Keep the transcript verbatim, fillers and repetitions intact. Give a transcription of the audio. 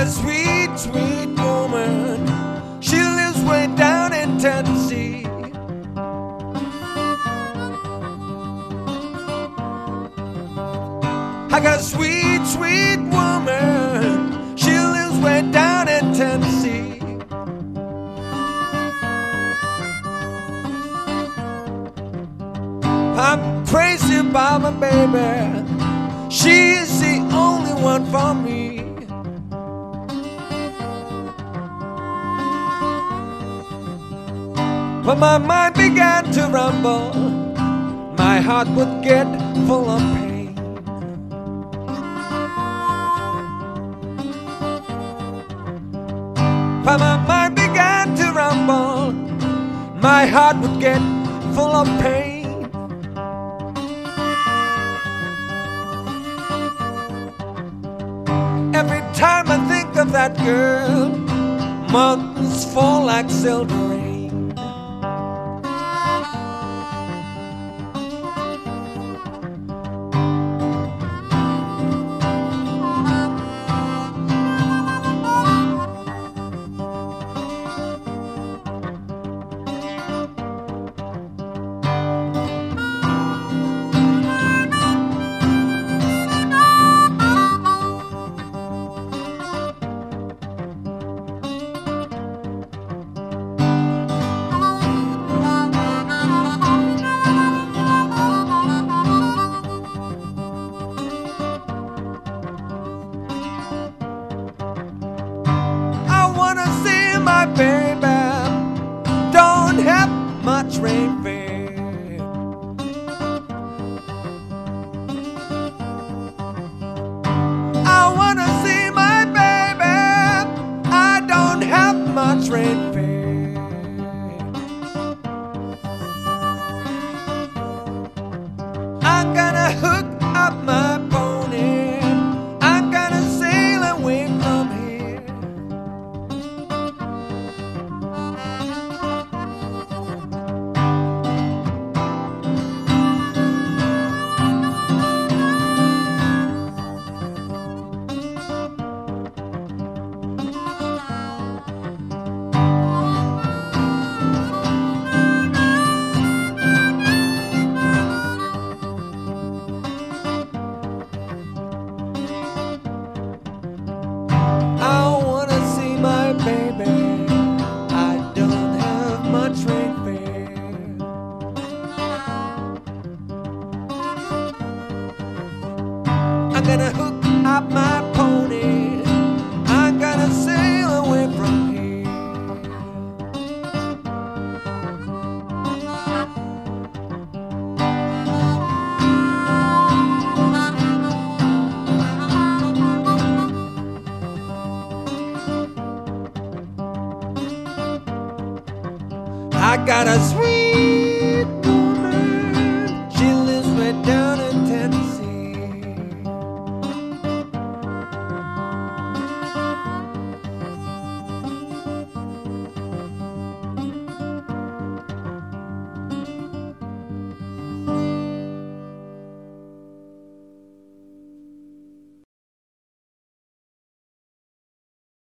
a sweet, sweet woman. She lives way down in Tennessee. I got a sweet, sweet woman. She lives way down in Tennessee. I'm crazy about my baby. She's the only one for me. When my mind began to rumble, my heart would get full of pain. When my mind began to rumble, my heart would get full of pain. Every time I think of that girl, mountains fall like silver rain. My baby don't have much rain fear. I wanna see my baby. I don't have much rain fear. I'm gonna hook up my pony. I'm gonna sail away from here. Baby, I don't have much rain fear. I'm gonna hook up my pony. I'm gonna sail away from here. I got a sweet